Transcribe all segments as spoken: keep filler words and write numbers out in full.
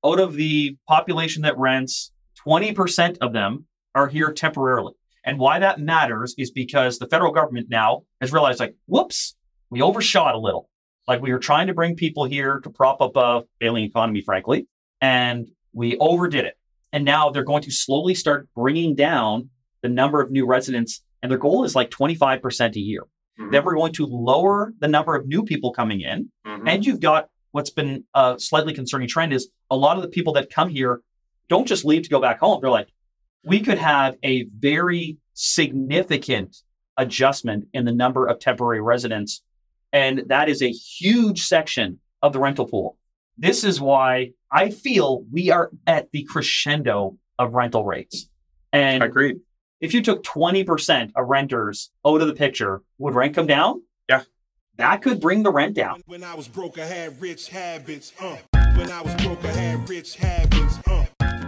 out of the population that rents, twenty percent of them are here temporarily. And why that matters is because the federal government now has realized, like, whoops, we overshot a little. Like, we were trying to bring people here to prop up a failing economy, frankly, and we overdid it. And now they're going to slowly start bringing down the number of new residents. And their goal is like twenty-five percent a year. Mm-hmm. Then we're going to lower the number of new people coming in. Mm-hmm. And you've got what's been a slightly concerning trend is a lot of the people that come here don't just leave to go back home. They're like, we could have a very significant adjustment in the number of temporary residents. And that is a huge section of the rental pool. This is why I feel we are at the crescendo of rental rates. And agreed. If you took twenty percent of renters out of the picture, would rent come down? Yeah. That could bring the rent down. When I was broke, I had rich habits. Uh. When I was broke, I had rich habits. Uh.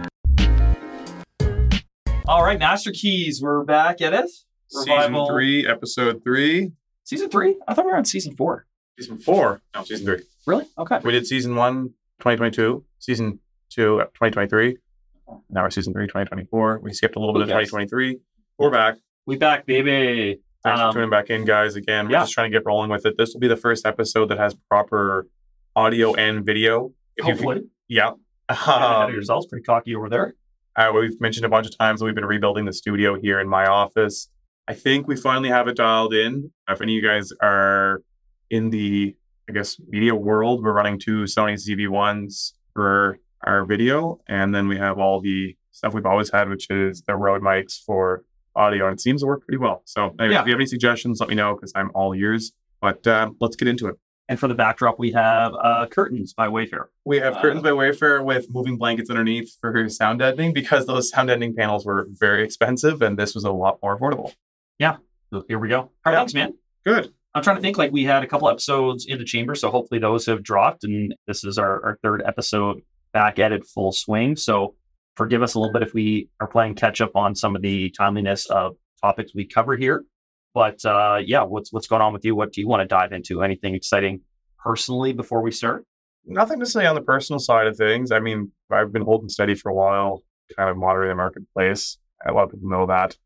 All right, Master Keys, we're back at it. Revival. Season three, episode three. Season three? I thought we were on season four. Season four? No, season three. Really? Okay. We did season one, twenty twenty-two. Season two, twenty twenty-three. Now we're season three, twenty twenty-four. We skipped a little bit of twenty twenty-three. We're back. We back, baby. Thanks um, for tuning back in, guys. Again, we're yeah. just trying to get rolling with it. This will be the first episode that has proper audio and video. If Hopefully. You, yeah. Um, yourselves pretty cocky over there. Uh, we've mentioned a bunch of times that we've been rebuilding the studio here in my office. I think we finally have it dialed in. If any of you guys are in the, I guess, media world, we're running two Sony Z V ones for our video. And then we have all the stuff we've always had, which is the Rode mics for audio. And it seems to work pretty well. So anyway, yeah. If you have any suggestions, let me know because I'm all ears. But uh, let's get into it. And for the backdrop, we have uh, Curtains by Wayfair. We have uh, Curtains by Wayfair with moving blankets underneath for sound deadening because those sound deadening panels were very expensive and this was a lot more affordable. Yeah. So here we go. How yeah. Thanks, man. Good. I'm trying to think, like, we had a couple episodes in the chamber, so hopefully those have dropped. And this is our, our third episode back at it full swing. So forgive us a little bit if we are playing catch up on some of the timeliness of topics we cover here. But uh, yeah, what's what's going on with you? What do you want to dive into? Anything exciting personally before we start? Nothing to say on the personal side of things. I mean, I've been holding steady for a while, kind of monitoring the marketplace. A lot of people know that.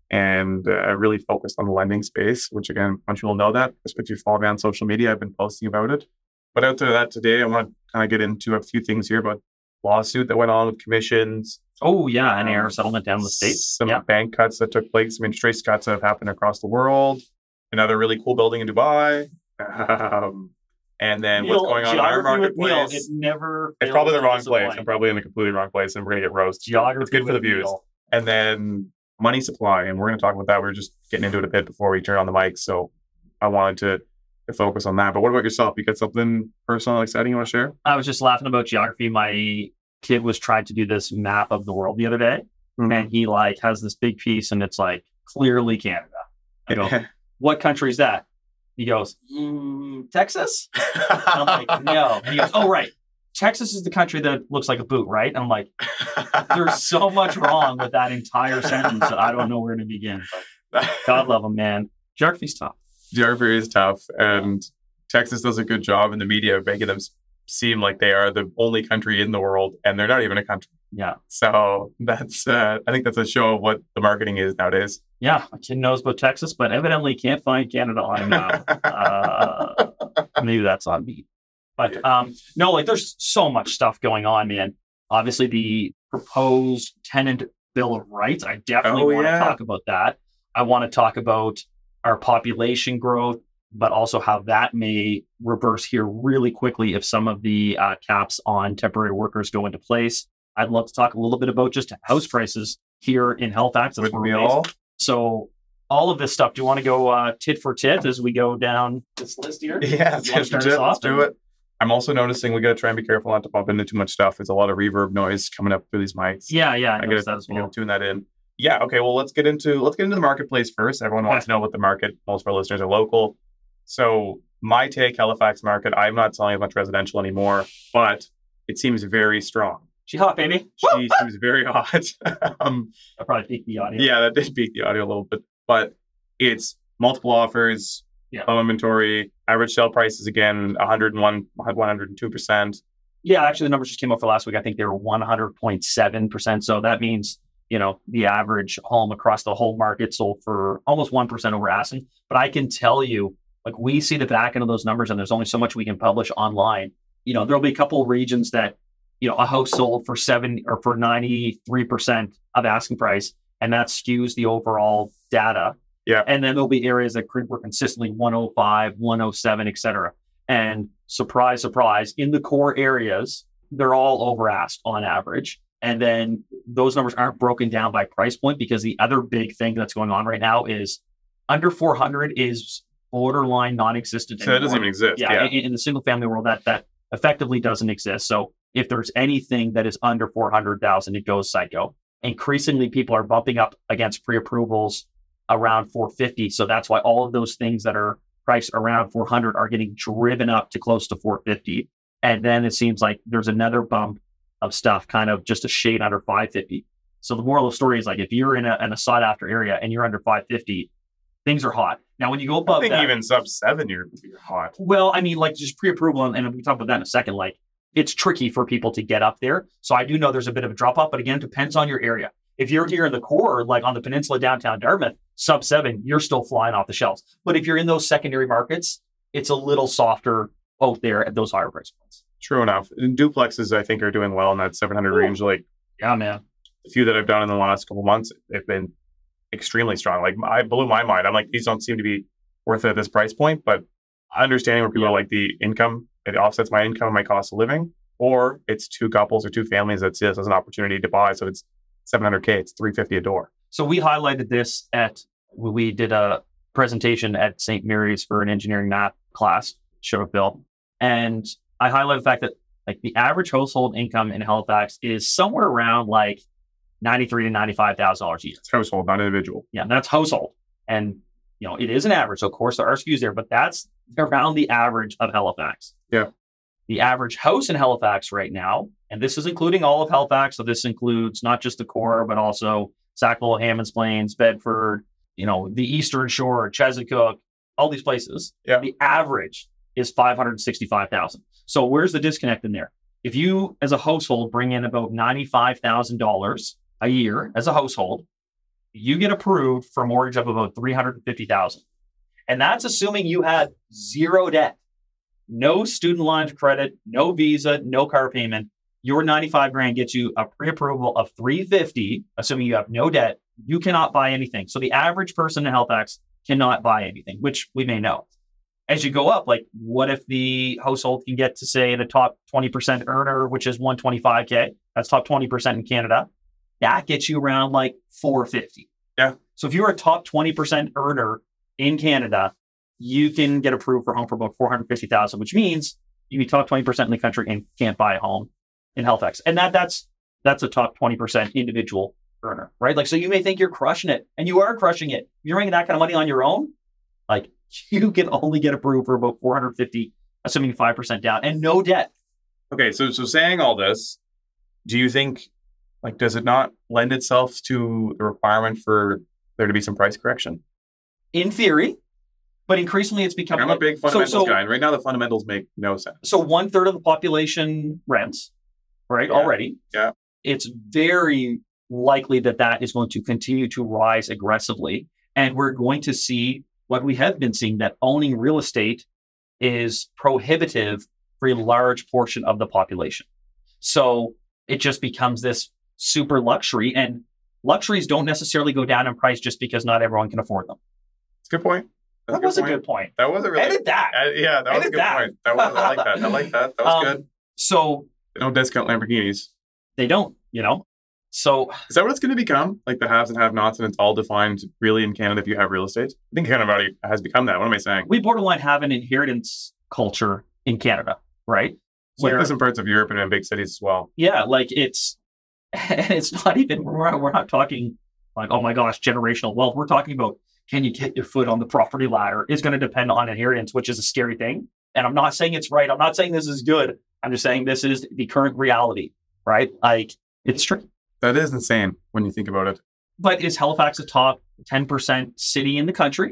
And uh, I really focused on the lending space, which again, a bunch of people know that. Especially if you follow me on social media, I've been posting about it. But out of that today, I want to kind of get into a few things here about lawsuit that went on with commissions. Oh, yeah, an air settlement down in the States. Some yeah. bank cuts that took place, some interest rate cuts that have happened across the world. Another really cool building in Dubai. Um, and then Neil, what's going on in our marketplace. Neil, it never it's probably the wrong place. I'm probably in the completely wrong place and we're going to get roasted. Geography it's good for the views. Neil. And then money supply. And we're going to talk about that. We were just getting into it a bit before we turned on the mic. So I wanted to, to focus on that. But what about yourself? You got something personal, exciting you want to share? I was just laughing about geography. My kid was trying to do this map of the world the other day. Mm-hmm. And he like has this big piece and it's like clearly Canada. I go, what country is that? He goes, mm, Texas? I'm like, no. And he goes, oh, right. Texas is the country that looks like a boot, right? And I'm like, there's so much wrong with that entire sentence that I don't know where to begin. But God love him, man. Geography's tough. Geography is tough. And Texas does a good job in the media of making them seem like they are the only country in the world. And they're not even a country. Yeah. So that's, uh, I think that's a show of what the marketing is nowadays. Yeah. My kid knows about Texas, but evidently can't find Canada on him now. uh, maybe that's on me. But um, no, like there's so much stuff going on, man. Obviously, the proposed tenant bill of rights. I definitely oh, want yeah. to talk about that. I want to talk about our population growth, but also how that may reverse here really quickly if some of the uh, caps on temporary workers go into place. I'd love to talk a little bit about just house prices here in Halifax. That's Wouldn't we all? So all of this stuff. Do you want to go uh, tit for tit as we go down this list here? Yeah, tit for tit. Let's do it. I'm also noticing we got to try and be careful not to bump into too much stuff. There's a lot of reverb noise coming up through these mics. Yeah, yeah, I, I noticed gotta, that as well. I gotta tune that in. Yeah, okay. Well, let's get into let's get into the marketplace first. Everyone wants to know what the market. Most of our listeners are local, so my take: Halifax market. I'm not selling as much residential anymore, but it seems very strong. She hot, baby. She seems very hot. um, I probably peaked the audio. Yeah, that did peak the audio a little bit, but it's multiple offers. Yeah. Low inventory, average sale prices again, one hundred one, one hundred two percent. Yeah, actually, the numbers just came out for last week. I think they were one hundred point seven percent. So that means, you know, the average home across the whole market sold for almost one percent over asking. But I can tell you, like, we see the back end of those numbers, and there's only so much we can publish online. You know, there'll be a couple of regions that, you know, a house sold for seven or for ninety-three percent of asking price, and that skews the overall data. Yeah. And then there'll be areas that were consistently one oh five, one oh seven, et cetera. And surprise, surprise, in the core areas, they're all over asked on average. And then those numbers aren't broken down by price point, because the other big thing that's going on right now is under four hundred is borderline non-existent. So that doesn't even exist. Yeah, Yeah. In, in the single family world, that that effectively doesn't exist. So if there's anything that is under four hundred thousand, it goes psycho. Increasingly, people are bumping up against pre-approvals around four fifty. So that's why all of those things that are priced around four hundred are getting driven up to close to four fifty. And then it seems like there's another bump of stuff kind of just a shade under five fifty. So the moral of the story is, like, if you're in a, in a sought after area and you're under five fifty, things are hot. Now, when you go above I think that, even sub seven, you're, you're hot. well, I mean, like, just pre-approval, and, and we can talk about that in a second, like, it's tricky for people to get up there. So I do know there's a bit of a drop off, but again, it depends on your area. If you're here in the core, like on the peninsula, downtown Dartmouth, sub seven, you're still flying off the shelves. But if you're in those secondary markets, it's a little softer out there at those higher price points. True enough. And duplexes, I think, are doing well in that seven hundred Ooh. range. Like, Yeah, man. the few that I've done in the last couple months, they've been extremely strong. Like, I blew my mind. I'm like, these don't seem to be worth it at this price point. But understanding where people Yeah. are like, the income, it offsets my income and my cost of living, or it's two couples or two families that see this as an opportunity to buy. So it's seven hundred K, it's three fifty a door. So we highlighted this at, we did a presentation at Saint Mary's for an engineering math class, showed up Bill. And I highlighted the fact that, like, the average household income in Halifax is somewhere around like ninety-three to ninety-five thousand dollars a year. It's household, not individual. Yeah, that's household. And, you know, it is an average. So of course there are skews there, but that's around the average of Halifax. Yeah. The average house in Halifax right now, and this is including all of Halifax, so this includes not just the core, but also Sackville, Hammonds Plains, Bedford, you know, the Eastern Shore, Chesapeake, all these places. Yeah. The average is five hundred sixty-five thousand. So where's the disconnect in there? If you, as a household, bring in about ninety-five thousand dollars a year as a household, you get approved for a mortgage of about three hundred fifty thousand dollars. And that's assuming you had zero debt, no student line of credit, no visa, no car payment. Your ninety-five grand gets you a pre-approval of three hundred fifty, assuming you have no debt. You cannot buy anything. So the average person in Halifax cannot buy anything, which we may know. As you go up, like, what if the household can get to, say, the top twenty percent earner, which is one hundred twenty-five K? That's top twenty percent in Canada. That gets you around like four hundred fifty. Yeah. So if you're a top twenty percent earner in Canada, you can get approved for a home for about four hundred fifty thousand, which means you can be top twenty percent in the country and can't buy a home in Halifax. And that that's that's a top twenty percent individual earner, right? Like, so you may think you're crushing it, and you are crushing it. You're making that kind of money on your own. Like, you can only get approved for about four hundred fifty, assuming five percent down and no debt. Okay, so so saying all this, do you think, like, does it not lend itself to the requirement for there to be some price correction? In theory, but increasingly it's becoming. I'm a like- big fundamentals so, so, guy, and right now the fundamentals make no sense. So one third of the population rents, right? Yeah. Already. Yeah. It's very likely that that is going to continue to rise aggressively. And we're going to see what we have been seeing, that owning real estate is prohibitive for a large portion of the population. So it just becomes this super luxury, and luxuries don't necessarily go down in price just because not everyone can afford them. It's a good point. That's That was a point. good point. That was a really Edit that. Uh, yeah, that was a Edit good that. point. That was, I like that. I like that. That was Um, good. So They don't discount Lamborghinis. they don't, you know? So Is that what it's going to become? Like the haves and have-nots, and it's all defined really in Canada if you have real estate? I think Canada already has become that. What am I saying? we borderline have an inheritance culture in Canada, right? It's like Where- this in parts of Europe and in big cities as well. Yeah, like it's, and it's not even, we're not, we're not talking like, oh my gosh, generational wealth. We're talking about, can you get your foot on the property ladder? It's going to depend on inheritance, which is a scary thing. And I'm not saying it's right. I'm not saying this is good. I'm just saying this is the current reality, right? Like, it's tricky. That is insane when you think about it. But is Halifax a top ten percent city in the country?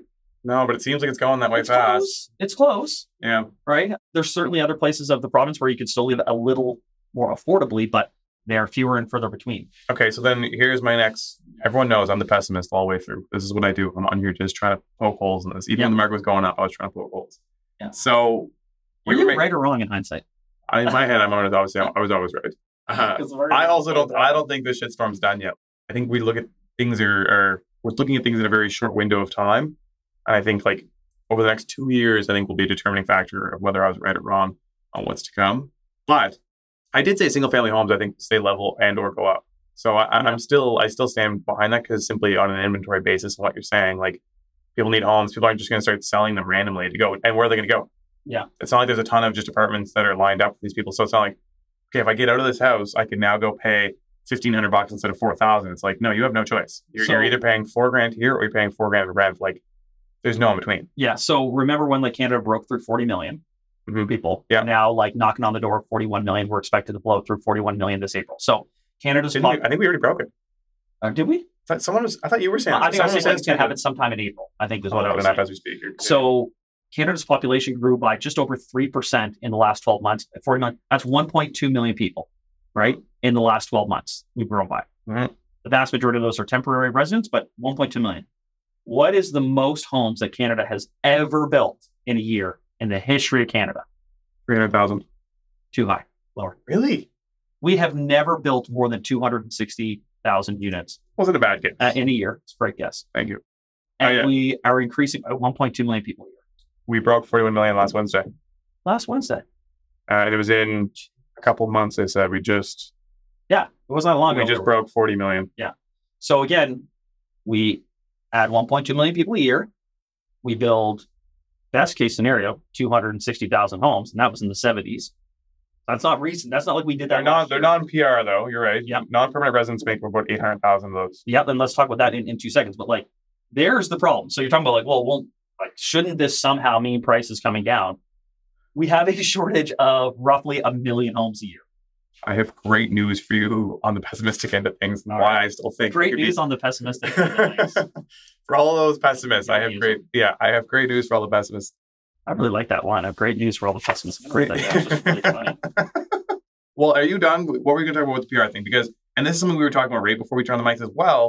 No, but it seems like it's going that way It's fast. close. It's close, Yeah. right? There's certainly other places of the province where you could still live a little more affordably, but they are fewer and further between. Okay, so then here's my next. Everyone knows I'm the pessimist all the way through. This is what I do. I'm on here just trying to poke holes in this. Even Yeah. when the market was going up, I was trying to poke holes. Yeah. So, Were you you were ma- right or wrong in hindsight? I, in my head, I'm always obviously I was always right. Uh, I also don't. I don't think this shitstorm's done yet. I think we look at things are, are we're looking at things in a very short window of time, and I think like over the next two years, I think will be a determining factor of whether I was right or wrong on what's to come. But I did say single family homes, I think, stay level and or go up. So I, I'm still, I still stand behind that because simply on an inventory basis of what you're saying, like people need homes. People aren't just going to start selling them randomly to go. And where are they going to go? Yeah. It's not like there's a ton of just apartments that are lined up for these people. So it's not like, okay, if I get out of this house, I can now go pay fifteen hundred bucks instead of four thousand. It's like, no, you have no choice. You're, So- you're either paying four grand here or you're paying four grand of rent. Like there's no in between. Yeah. So remember when like Canada broke through forty million Mhm. people? Yeah. Now like knocking on the door of forty-one million. We're expected to blow through forty-one million this April. So Canada's Didn't pop- we- I think we already broke it. uh, did we? I thought someone was, I thought you were saying, I think I was someone saying it's going to saying- happen sometime in April. I think is Oh, what I no, was not saying. as we speak. You're- So Canada's population grew by just over three percent in the last twelve months. forty million, that's one point two million people, right? In the last twelve months, we've grown by. Mhm. The vast majority of those are temporary residents, but one point two million. What is the most homes that Canada has ever built in a year in the history of Canada? three hundred thousand. Too high, lower. Really? We have never built more than two hundred sixty thousand units Wasn't a bad guess. uh, in a year. It's a great guess. Thank you. And Oh, yeah. we are increasing by one point two million people a year. We broke forty-one million last Wednesday. Last Wednesday. Uh, and it was in a couple months, they said. We just Yeah, it wasn't that long ago. we just broke forty million. So again, we add one point two million people a year. We build, best case scenario, two hundred sixty thousand homes, and that was in the seventies. That's not recent. That's not like we did that. They're non last they're year. non-P R though. You're right. Yeah. Non-permanent residents make about eight hundred thousand of those. Yeah, then let's talk about that in, in two seconds. But like, there's the problem. So you're talking about like, well, well, like, shouldn't this somehow mean prices coming down? We have a shortage of roughly a million homes a year. I have great news for you on the pessimistic end of things and All why right. I still think it Great could news be... on the pessimistic. things. For all of those pessimists, I Great have news. great yeah, I have great news for all the pessimists. I really like that line. I have great news for all the pessimists. Great. That was just really funny. Well, are you done? What were you going to talk about with the P R thing? Because, and this is something we were talking about right before we turned the mics as well.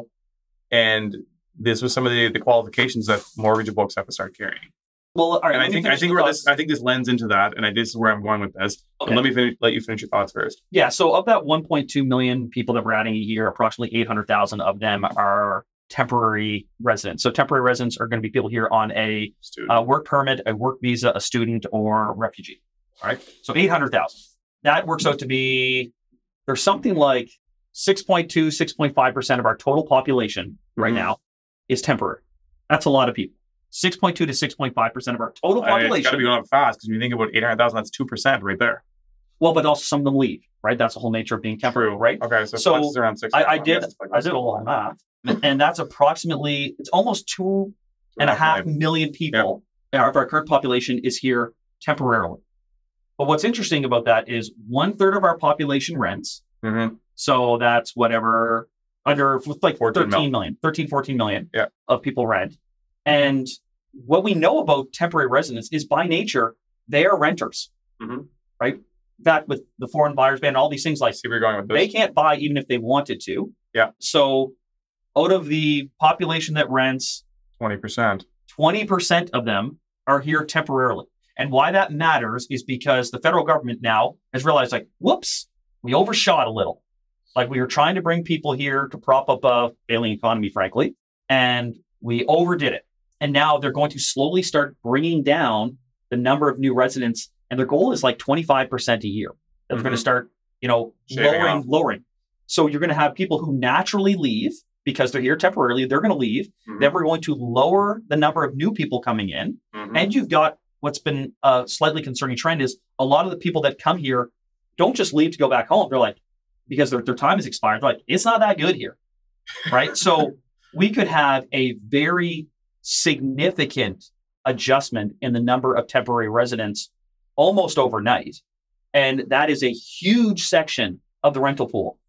And this was some of the, the qualifications that mortgage books have to start carrying. Well, all right. And I let me think I finish think the where thoughts. this I think this lends into that, and I, this is where I'm going with this. Okay. And let me finish, let you finish your thoughts first. Yeah, so of that one point two million people that we're adding a year, approximately eight hundred thousand of them are temporary residents. So temporary residents are going to be people here on a Student. uh, work permit, a work visa, a student, or refugee. All right, so eight hundred thousand. That works out to be, there's something like six point two, six point five percent of our total population right Mhm. now is temporary. That's a lot of people. six point two to six point five percent of our total I mean, it's got to population. be going up fast because when you think about eight hundred thousand, that's two percent right there. Well, but also some of them leave, right? That's the whole nature of being temporary, right? Okay, so, So, flex is around six. I, I did. guess it's like I did a lot of math, and that's approximately. It's almost two and a half million people of our current population is here temporarily. But what's interesting about that is one third of our population rents. Mm-hmm. So that's whatever under with like fourteen thirteen million, thirteen, fourteen million Yeah. of people rent. And what we know about temporary residents is by nature, they are renters, Mhm. right? In fact, with the foreign buyers ban, all these things like I see where you're going with this. they can't buy even if they wanted to. Yeah. So out of the population that rents, twenty percent. twenty percent of them are here temporarily. And why that matters is because the federal government now has realized like, whoops, we overshot a little. Like we were trying to bring people here to prop up a failing economy, frankly, and we overdid it. And now they're going to slowly start bringing down the number of new residents. And their goal is like twenty-five percent a year. They're going to Mhm. start, you know, Shaving lowering, off. lowering. So you're going to have people who naturally leave because they're here temporarily. They're going to leave. Mhm. Then we're going to lower the number of new people coming in. Mhm. And you've got what's been a slightly concerning trend is a lot of the people that come here don't just leave to go back home. They're like, because their, their time has expired. They're like, it's not that good here. Right. So we could have a very significant adjustment in the number of temporary residents almost overnight. And that is a huge section of the rental pool.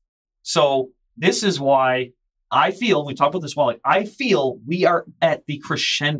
So this is why I feel, we talked about this while, like, I feel we are at the crescendo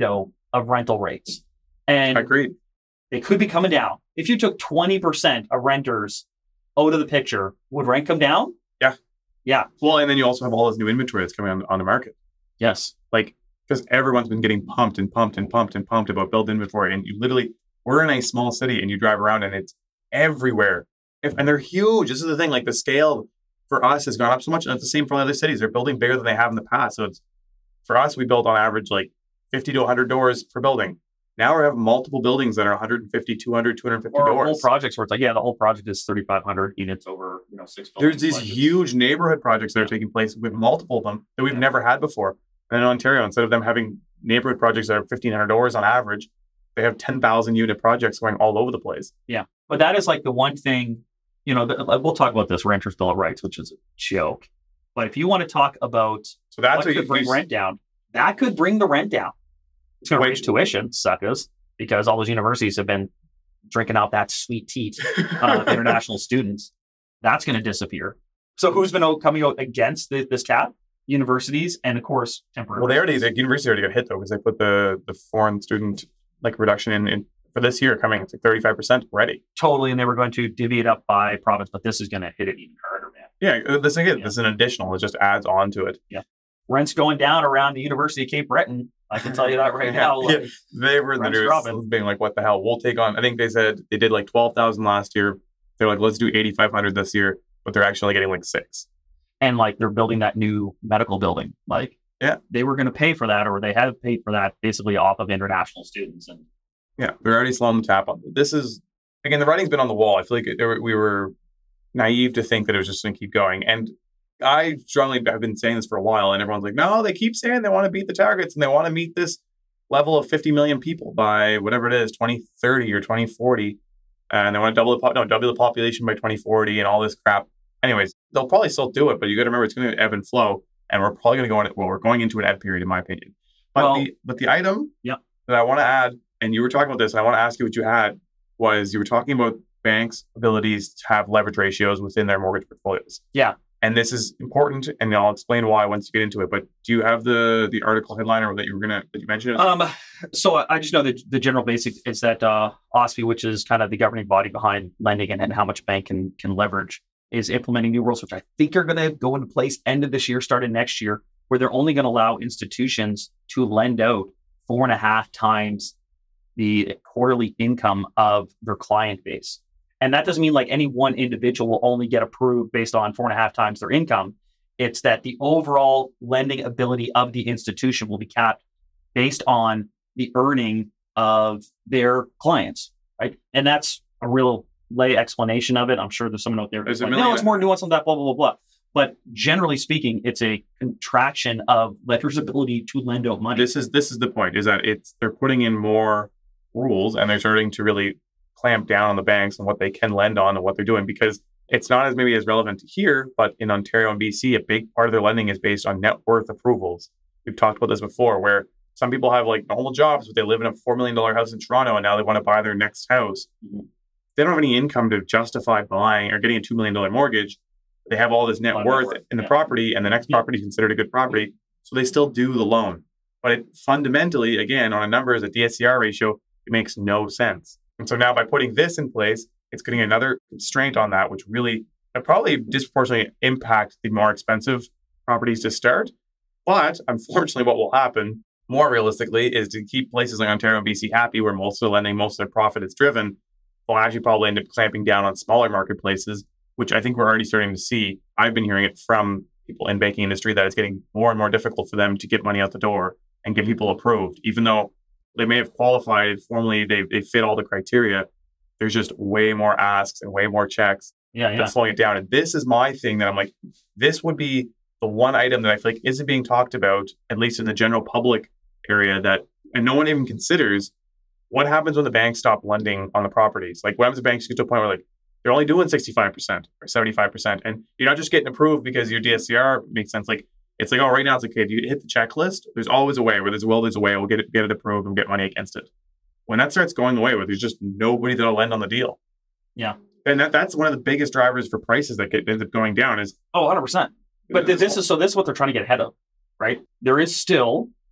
of rental rates. And Agreed. they could be coming down. If you took twenty percent of renters out of the picture, would rent come down? Yeah. Yeah. Well, and then you also have all this new inventory that's coming on, on the market. Yes. Like, because everyone's been getting pumped and pumped and pumped and pumped about build inventory. And you literally, we're in a small city and you drive around and it's everywhere. If, and they're huge. This is the thing. Like, the scale for us has gone up so much. And it's the same for other cities. They're building bigger than they have in the past. So it's, for us, we build on average like fifty to one hundred doors per building. Now we have multiple buildings that are one hundred fifty, two hundred, two hundred fifty Or doors. whole projects where it's like, yeah, the whole project is thirty-five hundred units over, you know, six There's buildings. these Like, it's- huge neighborhood projects that are taking place with multiple of them that we've Yeah. never had before. And in Ontario, instead of them having neighborhood projects that are fifteen hundred doors on average, they have ten thousand unit projects going all over the place. But that is like the one thing, you know, the, we'll talk about this renters' bill of rights, which is a joke. But if you want to talk about So that's what what could you bring you- rent down, that could bring the rent down. It's going to raise Which- tuition, suckers, because all those universities have been drinking out that sweet teat of international students. That's going to disappear. So who's been out, coming out against the, this cap? Universities and, of course, temporary. Well, they already, the university already got hit though, because they put the, the foreign student like reduction in, in for this year coming. It's like thirty-five percent already. Totally, and they were going to divvy it up by province, but this is going to hit it even harder, man. Yeah, uh, this again, Yeah. this is an additional. It just adds on to it. Rent's going down around the University of Cape Breton. I can tell you that right now. Yeah. Like, They were in the Rent's news dropping. being like, what the hell? We'll take on, I think they said they did like twelve thousand last year. They're like, let's do eighty-five hundred this year, but they're actually getting like six. and like they're building that new medical building. Like, Yeah. they were going to pay for that, or they have paid for that basically off of international students. And Yeah, they're already slowing the tap on. This is, again, the writing's been on the wall. I feel like it, there, were- we were naive to think that it was just going to keep going. And I strongly have been saying this for a while, and everyone's like, no, they keep saying they want to beat the targets and they want to meet this level of fifty million people by whatever it is, twenty thirty or twenty forty. And they want to double the, po- no, double the population by twenty forty and all this crap. Anyways, they'll probably still do it, but you got to remember it's going to ebb and flow. And we're probably going to go in, well, we're going into an ebb period, in my opinion. But, Well, the, but the item yeah. that I want to add, and you were talking about this, and I want to ask you what you had, was you were talking about banks' abilities to have leverage ratios within their mortgage portfolios. Yeah. And this is important, and I'll explain why once you get into it. But do you have the the article headliner that you were gonna that you mentioned? Um, so I just know that the general basic is that uh, OSFI, which is kind of the governing body behind lending and, and how much bank can can leverage, is implementing new rules, which I think are going to go into place end of this year, starting next year, where they're only going to allow institutions to lend out four and a half times the quarterly income of their client base. And that doesn't mean like any one individual will only get approved based on four and a half times their income. It's that the overall lending ability of the institution will be capped based on the earning of their clients, right? And that's a real lay explanation of it. I'm sure there's someone out there who's There's a like, no, million- it's more nuanced than that, blah, blah, blah, blah. But generally speaking, it's a contraction of lenders' ability to lend out money. This is this is the point: is that it's they're putting in more rules and they're starting to really clamp down on the banks and what they can lend on and what they're doing, because it's not as maybe as relevant here, but in Ontario and B C, a big part of their lending is based on net worth approvals. We've talked about this before, where some people have like normal jobs, but they live in a four million dollars house in Toronto and now they want to buy their next house. Mhm. They don't have any income to justify buying or getting a two million dollars mortgage. They have all this net Oh, net worth worth, in the yeah. property, and the next Yeah. property is considered a good property. So they still do the loan. But it fundamentally, again, on a numbers, a D S C R ratio, it makes no sense. And so now by putting this in place, it's putting another constraint on that, which really uh, probably disproportionately impact the more expensive properties to start. But unfortunately, what will happen more realistically is to keep places like Ontario and B C happy, where most of the lending, most of their profit is driven. They'll actually probably end up clamping down on smaller marketplaces, which I think we're already starting to see. I've been hearing it from people in banking industry that it's getting more and more difficult for them to get money out the door and get people approved, even though they may have qualified formally, they they fit all the criteria. There's just way more asks and way more checks yeah, yeah. that's slowing it down. And this is my thing that I'm like, this would be the one item that I feel like isn't being talked about, at least in the general public area, that and no one even considers what happens when the banks stop lending on the properties. Like, what happens if banks get to a point where like they're only doing sixty-five percent or seventy-five percent, and you're not just getting approved because your D S C R makes sense. Like, it's like, oh, right now it's like, okay, if you hit the checklist, there's always a way. Where there's a will, there's a way. We'll get it, get it approved and get money against it. When that starts going away, where there's just nobody that'll lend on the deal. Yeah. And that, that's one of the biggest drivers for prices that get, ends up going down is Oh, one hundred percent. But th- this is so this is what they're trying to get ahead of, right? There is still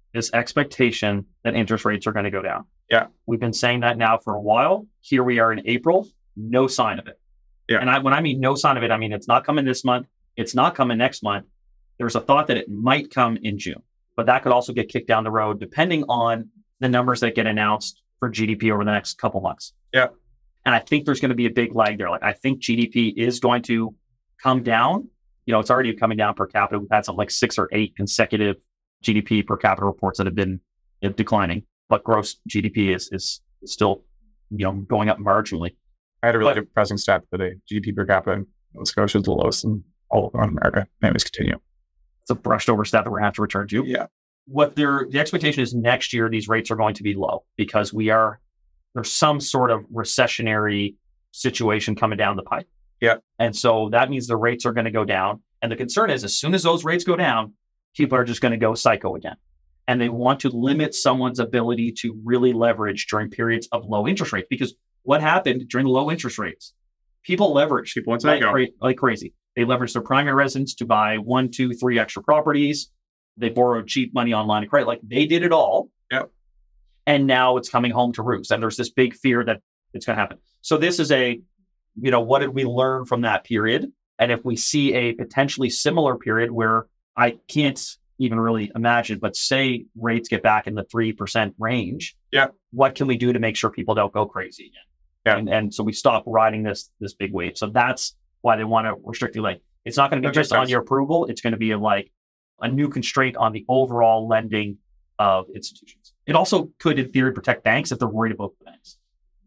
this expectation that interest rates are going to go down. Yeah. We've been saying that now for a while. Here we are in April, no sign of it. Yeah. And I, when I mean no sign of it, I mean it's not coming this month. It's not coming next month. There's a thought that it might come in June, but that could also get kicked down the road depending on the numbers that get announced for G D P over the next couple months. Yeah. And I think there's going to be a big lag there. Like I think G D P is going to come down. You know, it's already coming down per capita. We've had something like six or eight consecutive G D P per capita reports that have been you know, declining, but gross G D P is is still, you know, going up marginally. I had a really But- depressing stat today. G D P per capita in Nova Scotia is the lowest in all of North America. Anyways, continue. It's a brushed over stat that we're going to have to return to. Yeah. What they're, the expectation is next year, these rates are going to be low because we are, there's some sort of recessionary situation coming down the pipe. Yeah. And so that means the rates are going to go down. And the concern is as soon as those rates go down, people are just going to go psycho again. And they want to limit someone's ability to really leverage during periods of low interest rates. Because what happened during the low interest rates? People leveraged People went to like, go. cra- like crazy. They leveraged their primary residence to buy one, two, three extra properties. They borrowed cheap money on line of credit. Like they did it all. Yep. And now it's coming home to roost. And there's this big fear that it's going to happen. So this is a, you know, what did we learn from that period? And if we see a potentially similar period where I can't even really imagine, but say rates get back in the three percent range, Yeah. what can we do to make sure people don't go crazy again? Yeah. And, and so we stop riding this this big wave. So that's why they want to restrict you. Like it's not going to be That makes just on sense. your approval. It's going to be a, like a new constraint on the overall lending of institutions. It also could, in theory, protect banks if they're worried about the banks.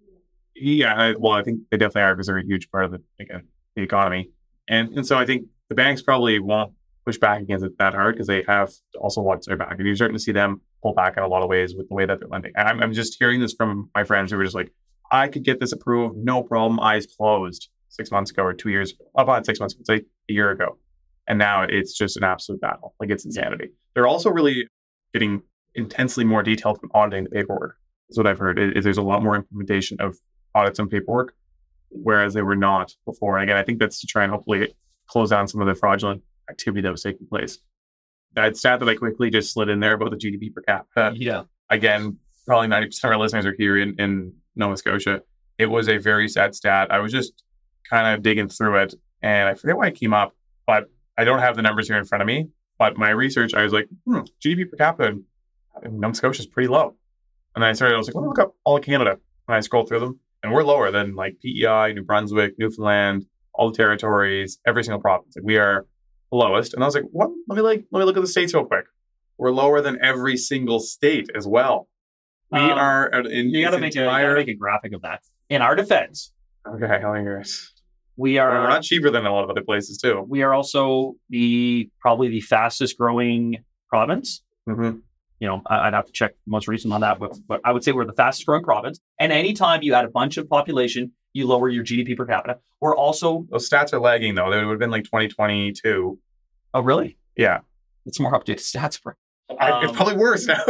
Yeah, I, well, I think they definitely are because they're a huge part of the again the economy, and and so I think the banks probably won't push back against it that hard because they have also watched their back, and you're starting to see them pull back in a lot of ways with the way that they're lending. And I'm I'm just hearing this from my friends who were just like, I could get this approved, no problem, eyes closed, six months ago or two years, about six months, say a year ago, and now it's just an absolute battle. Like it's insanity. They're also really getting intensely more detailed from auditing the paperwork. That's what I've heard. Is there's a lot more implementation of audits and paperwork, whereas they were not before. And again, I think that's to try and hopefully close down some of the fraudulent activity that was taking place. That stat that I quickly just slid in there about the G D P per capita. Yeah. Again, probably ninety percent of our listeners are here in, in Nova Scotia. It was a very sad stat. I was just kind of digging through it and I forget why it came up, but I don't have the numbers here in front of me. But my research, I was like, hmm, G D P per capita in, in Nova Scotia is pretty low. And then I started, I was like, let me look up all of Canada. And I scrolled through them. And we're lower than like P E I, New Brunswick, Newfoundland, all the territories, every single province. Like we are the lowest. And I was like, what? Let me like let me look at the states real quick. We're lower than every single state as well. We Um, are at- in You got to its make a you entire. gotta make a graphic of that. In our defense, Okay, I'll hear it. we We're are not cheaper than a lot of other places too. we are also the probably the fastest growing province. Mm-hmm. You know, I- I'd have to check the most recent on that, but, but I would say we're the fastest growing province. And anytime you add a bunch of population, you lower your G D P per capita. We're also, Those stats are lagging though. They would have been like twenty twenty-two. oh, really? Yeah, It's more updated stats. Bro. I- it's Um, probably worse now.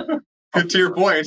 To your point.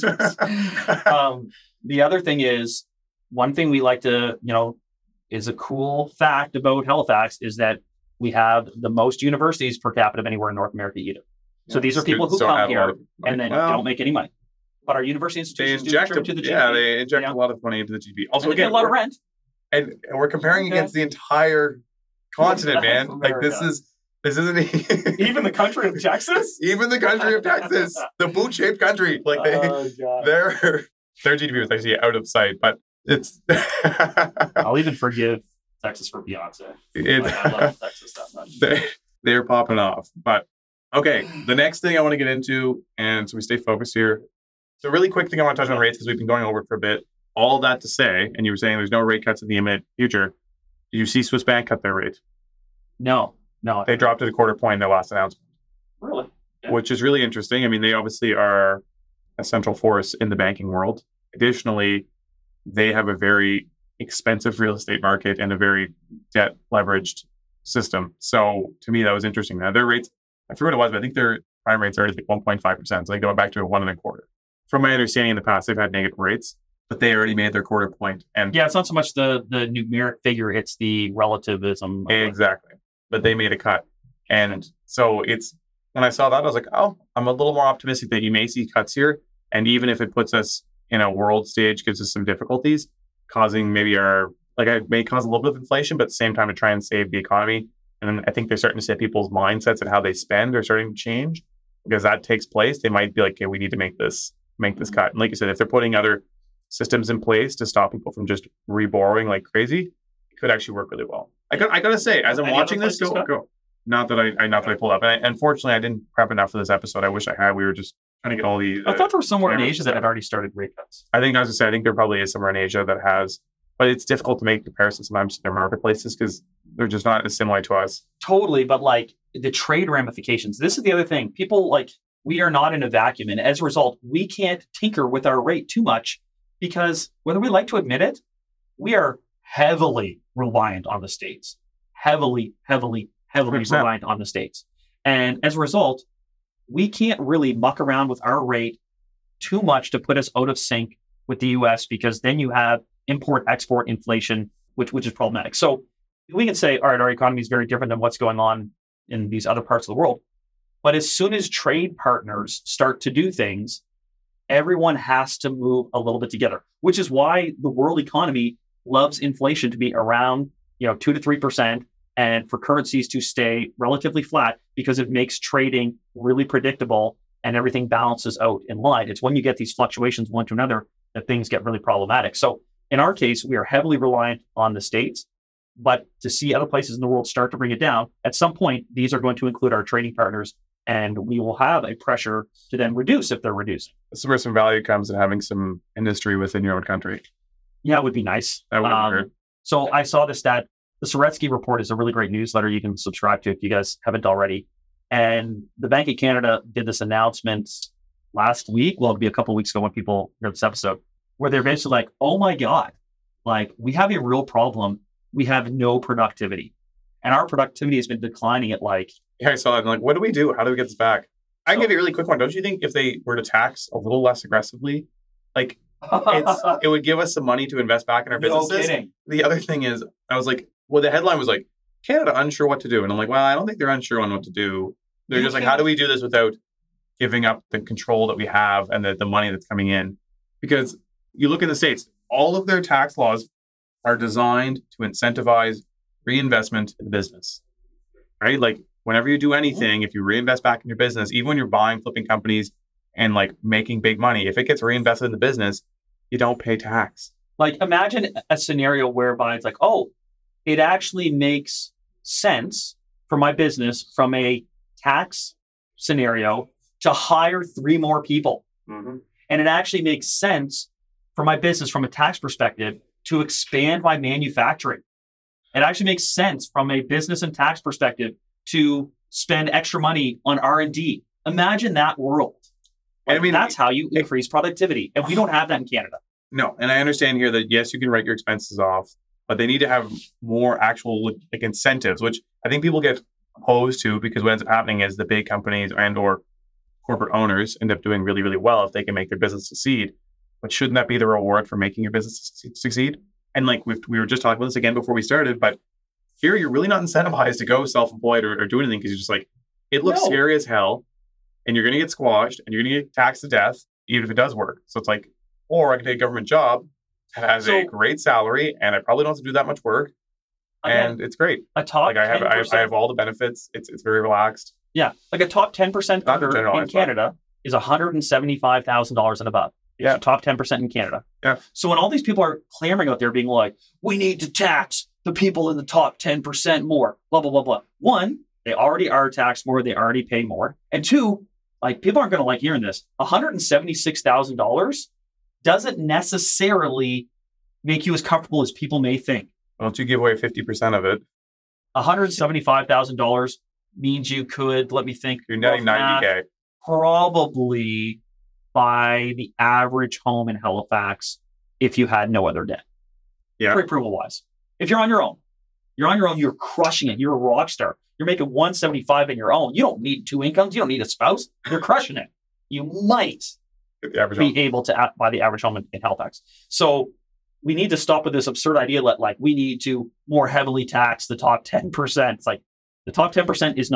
Right. um, the other thing is, one thing we like to, you know, is a cool fact about Halifax is that we have the most universities per capita of anywhere in North America either. So these are people who Students don't come have a lot here of money. and then Well, don't make any money. But our university They institutions do inject, contribute a, to the yeah, G D P. they inject Yeah. a lot of money into the G D P. Also, And they pay again, a lot of we're- rent. and, and we're comparing Okay. against the entire continent, man. Like this America. is this isn't Even the country of Texas? even the country of Texas, the boot-shaped country. Like they, Oh, God. their their G D P was actually out of sight, but it's I'll even forgive Texas for Beyonce. it's Like, I love Texas that much. they they're popping off. But okay, the next thing I want to get into, and so we stay focused here. So really quick thing I want to touch on rates because we've been going over it for a bit. All that to say, and you were saying there's no rate cuts in the immediate future. Did you see Swiss Bank cut their rate? No, no. They dropped it a quarter point in their last announcement, Really? Yeah. which is really interesting. I mean, they obviously are a central force in the banking world. Additionally, they have a very expensive real estate market and a very debt leveraged system. So to me, that was interesting. Now their rates, I forget what it was, but I think their prime rates are like one point five percent. So they go back to a one and a quarter. From my understanding in the past, they've had negative rates, but they already made their quarter point. And Yeah, it's not so much the the numeric figure; it's the relativism. of it. exactly. But they made a cut. And so it's when I saw that, I was like, oh, I'm a little more optimistic that you may see cuts here. And even if it puts us in a world stage, gives us some difficulties, causing maybe our, like it may cause a little bit of inflation, but at the same time to try and save the economy. And I think they're starting to see people's mindsets and how they spend are starting to change. Because that takes place, they might be like, okay, we need to make this, make this cut. And like you said, if they're putting other systems in place to stop people from just reborrowing like crazy, it could actually work really well. I got, I gotta say, as I'm Any watching other this, go, places, go. Not that I, I not that I pulled up. And I, unfortunately, I didn't prep enough for this episode. I wish I had. We were just trying to get all the. I thought there was somewhere in cameras Asia and that stuff. had already started rate cuts. I think I was gonna say, I think there probably is somewhere in Asia that has, but it's difficult to make comparisons sometimes to their marketplaces because they're just not as similar to us. Totally, but like the trade ramifications. This is the other thing. People like we are not in a vacuum, and as a result, we can't tinker with our rate too much because whether we like to admit it, we are heavily reliant on the States. Heavily, heavily, heavily one hundred percent. reliant on the States. And as a result, we can't really muck around with our rate too much to put us out of sync with the U S because then you have import-export inflation, which which is problematic. So we can say, all right, our economy is very different than what's going on in these other parts of the world. But as soon as trade partners start to do things, everyone has to move a little bit together, which is why the world economy loves inflation to be around, you know, two to three percent, and for currencies to stay relatively flat because it makes trading really predictable and everything balances out in line. It's when you get these fluctuations one to another that things get really problematic. So in our case, we are heavily reliant on the States, but to see other places in the world start to bring it down, at some point, these are going to include our trading partners, and we will have a pressure to then reduce if they're reducing. This is where some value comes in having some industry within your own country. Yeah, it would be nice. That would Um, hurt. So I saw this stat. The Soretsky Report is a really great newsletter you can subscribe to if you guys haven't already. And the Bank of Canada did this announcement last week. Well, it'll be a couple of weeks ago when people hear this episode, where they're basically like, oh my God, like we have a real problem. We have no productivity. And our productivity has been declining at like, Yeah, I saw that. I'm like, what do we do? How do we get this back? I can So- give you a really quick one. Don't you think if they were to tax a little less aggressively, like it's it would give us some money to invest back in our no businesses? kidding. The other thing is, I was like, well, the headline was like, Canada unsure what to do. And I'm like, well, I don't think they're unsure on what to do. They're You just like, can't- how do we do this without giving up the control that we have and the, the money that's coming in? Because you look in the States, all of their tax laws are designed to incentivize reinvestment in the business, right? Like whenever you do anything, if you reinvest back in your business, even when you're buying, flipping companies and like making big money, if it gets reinvested in the business, you don't pay tax. Like imagine a scenario whereby it's like, oh, it actually makes sense for my business from a tax scenario to hire three more people. Mm-hmm. And it actually makes sense for my business from a tax perspective to expand my manufacturing. It actually makes sense from a business and tax perspective to spend extra money on R and D. Imagine that world. Like, I mean, that's how you increase productivity. And we don't have that in Canada. No, and I understand here that yes, you can write your expenses off, but they need to have more actual like incentives, which I think people get opposed to because what ends up happening is the big companies and or corporate owners end up doing really, really well if they can make their business succeed. But shouldn't that be the reward for making your business succeed? And like we've, we were just talking about this again before we started, but here you're really not incentivized to go self-employed or, or do anything because you're just like, it looks No. scary as hell and you're going to get squashed and you're going to get taxed to death, even if it does work. So it's like, or I can take a government job that has a So- great salary and I probably don't have to do that much work. Again, And it's great. a top Like I have, I have, I ten percent have all the benefits. It's it's very relaxed. Yeah, like a top ten percent Not to cover in generalize, but- Canada is one hundred seventy-five thousand dollars and above. It's Yeah. the top ten percent in Canada. Yeah. So when all these people are clamoring out there being like, we need to tax the people in the top ten percent more, blah, blah, blah, blah. One, they already are taxed more. They already pay more. And two, like people aren't going to like hearing this. one hundred seventy-six thousand dollars doesn't necessarily make you as comfortable as people may think. Why don't you give away fifty percent of it? one hundred seventy-five thousand dollars means you could, let me think. You're netting rough math, ninety K. probably buy the average home in Halifax if you had no other debt. Yeah. Pre-approval wise. If you're on your own, you're on your own, you're crushing it. You're a rock star. You're making one seventy-five in your own. You don't need two incomes. You don't need a spouse. You're crushing it. You might The average be home. able to a- buy the average home in, in Halifax. So we need to stop with this absurd idea that like we need to more heavily tax the top ten percent. It's like the top ten percent is not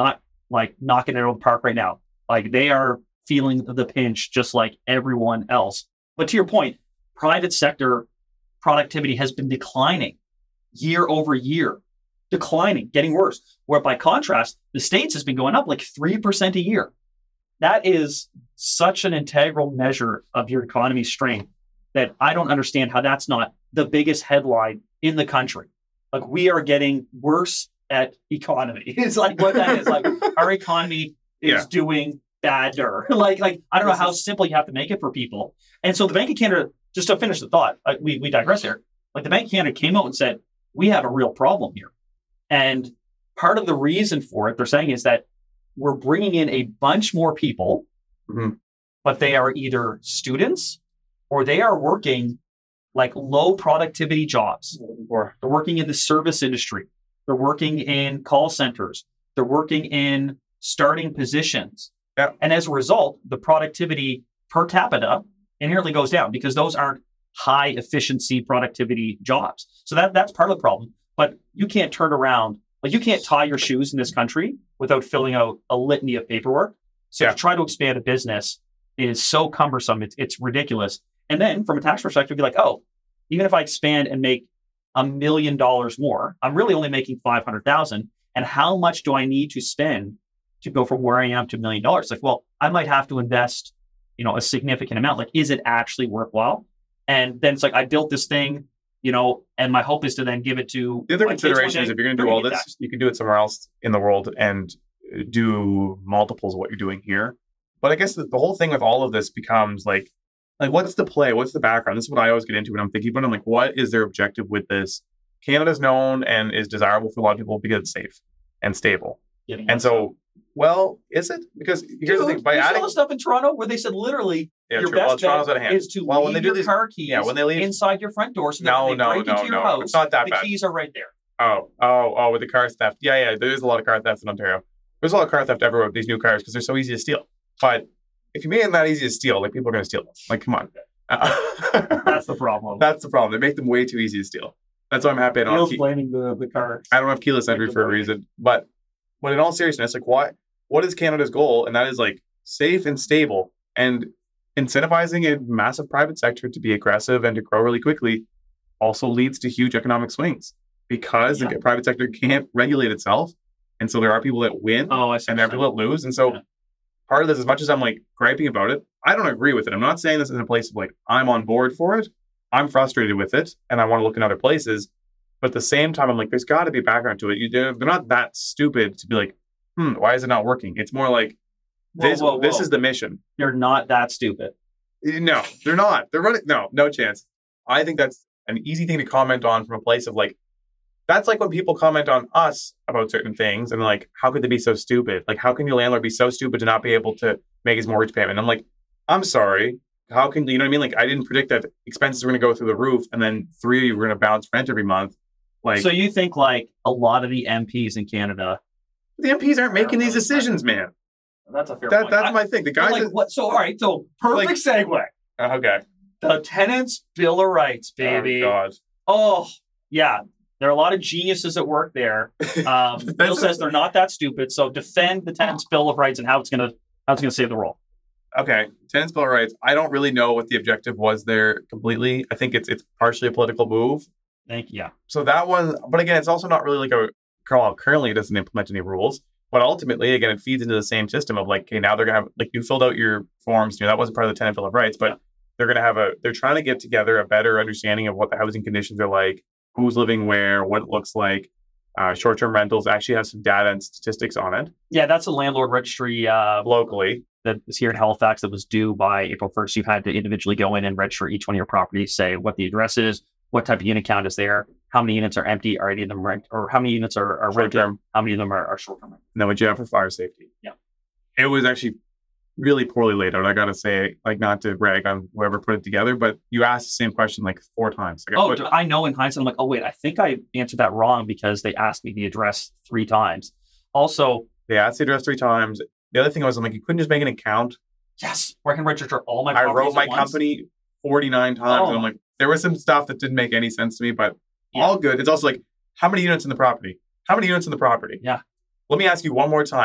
like knocking it out of the park right now. Like they are feeling the pinch just like everyone else. But to your point, private sector productivity has been declining year over year, declining, getting worse. Where by contrast, the States has been going up like three percent a year. That is such an integral measure of your economy's strength that I don't understand how that's not the biggest headline in the country. Like we are getting worse at economy. It's like what that is. Like our economy is Yeah. doing badder. like, like I don't know how simple you have to make it for people. And so the Bank of Canada, just to finish the thought, uh, we we digress here. Like the Bank of Canada came out and said, we have a real problem here. And part of the reason for it, they're saying, is that we're bringing in a bunch more people, Mhm. but they are either students or they are working like low productivity jobs. Or They're working in the service industry. They're working in call centers. They're working in starting positions. Yeah. And as a result, the productivity per capita inherently goes down because those aren't high efficiency productivity jobs. So that that's part of the problem. But you can't turn around, like you can't tie your shoes in this country without filling out a litany of paperwork. So Yeah. to try to expand a business is so cumbersome. It's it's ridiculous. And then from a tax perspective, be like, oh, even if I expand and make a million dollars more, I'm really only making five hundred thousand. And how much do I need to spend to go from where I am to a million dollars? Like, well, I might have to invest, you know, a significant amount. Like, is it actually worthwhile? And then it's like, I built this thing, you know, and my hope is to then give it to the other my kids one consideration is day, if you're going to they're do all get this, taxed. you can do it somewhere else in the world and do multiples of what you're doing here. But I guess the, the whole thing with all of this becomes like, like what's the play? What's the background? This is what I always get into when I'm thinking about it. I'm like, what is their objective with this? Canada's known and is desirable for a lot of people because it's safe and stable. Getting And so, well, is it? Because here's the thing: by you adding, saw the stuff in Toronto where they said literally yeah, your true. Well, best Toronto's bet out of hand. is to Well, leave when they do your these- car keys yeah, when they leave- inside your front door so that No, when they no, break no, into your no. house, It's not that the bad. keys are right there. Oh, oh, oh, with the car theft. Yeah, yeah. There is a lot of car theft in Ontario. There's a lot of car theft everywhere with these new cars because they're so easy to steal. But if you make them that easy to steal, like people are going to steal them. Like, come on. That's the problem. That's the problem. They make them way too easy to steal. That's why I'm happy I don't have Neil's key- blaming the, the car. I don't have keyless entry for a reason. But but in all seriousness, like why what is Canada's goal? And that is like safe and stable and incentivizing a massive private sector to be aggressive and to grow really quickly also leads to huge economic swings because Yeah. the private sector can't regulate itself. And so there are people that win Oh, I see. and there are people that lose. And so Yeah. part of this, as much as I'm like griping about it, I don't agree with it. I'm not saying this in a place of like, I'm on board for it. I'm frustrated with it and I want to look in other places. But at the same time, I'm like, there's got to be background to it. You, they're they're not that stupid to be like, hmm, why is it not working? It's more like, Whoa, this, whoa, this whoa. is the mission. You're not that stupid. No, they're not. They're running. No, no chance. I think that's an easy thing to comment on from a place of like, that's like when people comment on us about certain things and like, how could they be so stupid? Like, how can your landlord be so stupid to not be able to make his mortgage payment? I'm like, I'm sorry. How can you know what I mean? Like, I didn't predict that expenses were going to go through the roof and then three of you were going to bounce rent every month. Like, So you think like a lot of the M Ps in Canada? the M Ps aren't making these decisions, man. That's a fair That point. that's I- my thing. The but guys. like that- what? So all right. So perfect segue. Oh, okay. The Tenants Bill of Rights, baby. Oh God. Oh, yeah. There are a lot of geniuses at work there. Um, Bill That's- says they're not that stupid. So defend the Tenants Bill of Rights and how it's gonna how it's gonna save the world. Okay, tenants bill of rights. I don't really know what the objective was there completely. I think it's it's partially a political move. Thank you. Yeah. So that one, but again, it's also not really like a Carl currently doesn't implement any rules. But ultimately, again, it feeds into the same system of like, okay, now they're gonna have like you filled out your forms. You know that wasn't part of the tenant bill of rights, but they're gonna have a. They're trying to get together a better understanding of what the housing conditions are like, who's living where, what it looks like. Uh, short-term rentals actually has some data and statistics on it Yeah, that's a landlord registry uh, locally. that is here in Halifax that was due by April first. You've had to individually go in and register each one of your properties, say what the address is, what type of unit count is there, how many units are empty, are any of them rent, or how many units are, are rented, Short-term. how many of them are, are short-term. And then what you have for fire safety. Yeah. It was actually really poorly laid out. I got to say, like, not to rag on whoever put it together, but you asked the same question like four times. Like, I Oh, put- do I know in hindsight, I'm like, oh, wait, I think I answered that wrong because they asked me the address three times. Also, they asked the address three times. The other thing was, I'm like, you couldn't just make an account. yes, where I can register all my I properties wrote my at once. company forty-nine times. Oh. And I'm like, there was some stuff that didn't make any sense to me, but Yeah. all good. It's also like, how many units in the property? How many units in the property? Yeah. Let me ask you one more time.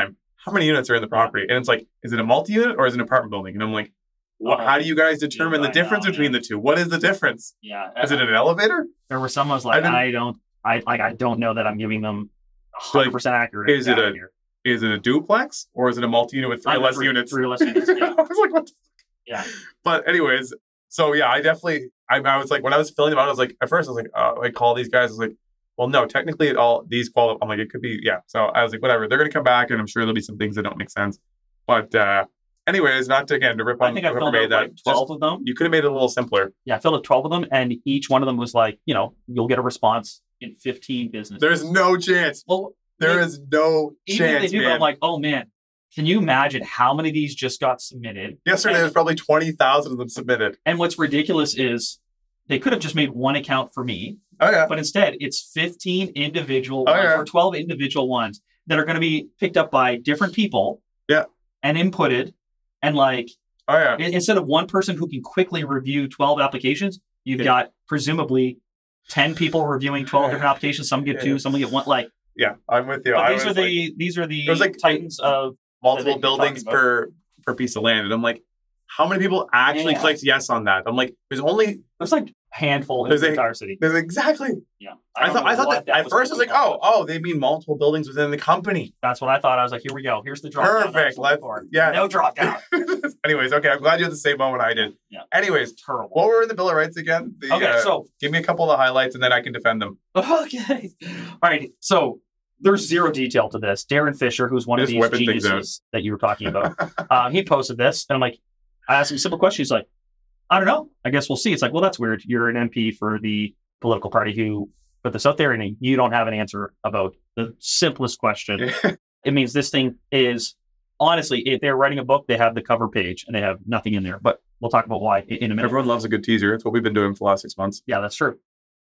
how many units are in the property? And it's like, is it a multi-unit or is it an apartment building? And I'm like, well, Oh, how do you guys determine yeah, the difference I know, between yeah. the two? What is the difference? Yeah. Is it an elevator? There were some I was like, I didn't- I, don't, I like, I don't know that I'm giving them one hundred percent accurate. is it data a- here. Is it a duplex or is it a multi-unit with three Uh, less three- units? three less units, yeah. I was like, what the Yeah. But anyways, so yeah, I definitely, I, I was like, when I was filling them out, I was like, at first I was like, uh, I call these guys, I was like, well, no, technically it all, these qualify. I'm like, it could be, yeah. So I was like, whatever, they're going to come back and I'm sure there'll be some things that don't make sense. But uh, anyways, not to, again, to rip on I think I whoever filled made out that. like twelve Just- of them. you could have made it a little simpler. Yeah, I filled out twelve of them, and each one of them was like, you know, you'll get a response in fifteen business. There's days. no chance. well, There they- is no even if chance, they do, but man. I'm like, oh man, can you imagine how many of these just got submitted? Yesterday, and- there's probably twenty thousand of them submitted. And what's ridiculous is they could have just made one account for me, Oh, yeah. but instead it's fifteen individual Oh, ones yeah. or twelve individual ones that are going to be picked up by different people. Yeah. And inputted. And like, Oh, yeah. in- instead of one person who can quickly review twelve applications, you've Yeah. got presumably ten people reviewing twelve different applications. Some get two, Yeah. some get one. Like, Yeah, I'm with you. but I these are was the like, these are the It was like- titans of multiple that you're buildings talking about. per per piece of land. And I'm like, how many people actually Yeah. clicked yes on that? I'm like, there's only there's like a handful in There's the a- entire city. there's exactly. Yeah, I, don't thought know I thought what that, at first I was like, oh, oh, they mean multiple buildings within the company. That's what I thought. I was like, here we go. Here's the drop down. I was Perfect. looking Let's for. yeah. No drop down. Anyways, okay, I'm glad you had the same moment I did. Yeah. Anyways, Terrible. what were in the Bill of Rights again? The, Okay, uh, so give me a couple of the highlights and then I can defend them. okay, all right. So there's zero detail to this. Darren Fisher, who's one of Just these whipping things geniuses that you were talking about, uh, he posted this, and I'm like, I asked him a simple question. He's like, I don't know. I guess we'll see. It's like, well, that's weird. You're an M P for the political party who put this out there, and you don't have an answer about the simplest question. It means this thing is, honestly, if they're writing a book, they have the cover page and they have nothing in there. But we'll talk about why in a minute. Everyone loves a good teaser. It's what we've been doing for the last six months. Yeah, that's true.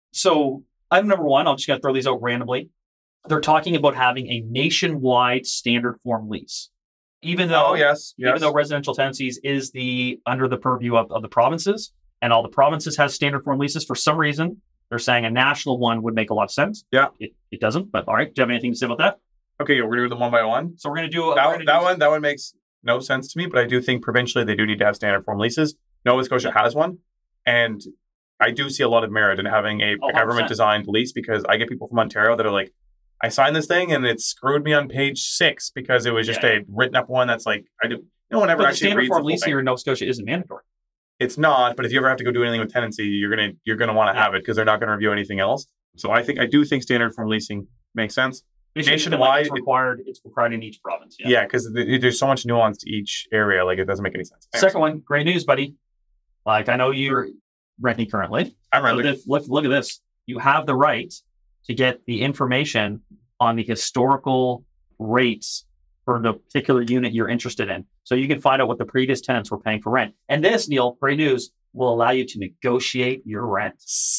So item number one, I'm just going to throw these out randomly. They're talking about having a nationwide standard form lease. Even though, Oh, yes. even yes. though residential tenancies is the under the purview of, of the provinces, and all the provinces have standard form leases, for some reason, they're saying a national one would make a lot of sense. Yeah. It, it doesn't, but all right. Do you have anything to say about that? Okay, we're going to do them one by one. So we're going to do That, we're gonna that do- one that one makes no sense to me, but I do think provincially they do need to have standard form leases. Nova Scotia has one, and I do see a lot of merit in having a Oh, one hundred percent. government designed lease because I get people from Ontario that are like, I signed this thing and it screwed me on page six because it was just Yeah. a written up one that's like I do no one ever But the actually standard reads the form full lease thing. here in Nova Scotia isn't mandatory. It's not, but if you ever have to go do anything with tenancy, you're gonna you're gonna want to Yeah. have it because they're not going to review anything else. So I think I do think standard form leasing makes sense. It should be like Nationwide, it's required. It's required in each province. Yeah. Yeah, because th- there's so much nuance to each area, like it doesn't make any sense. Second one, great news, buddy. Like I know you're renting currently. I'm So right. this, look, look at this. You have the right to get the information on the historical rates for the particular unit you're interested in. So you can find out what the previous tenants were paying for rent. And this, Neil, great news, will allow you to negotiate your rent.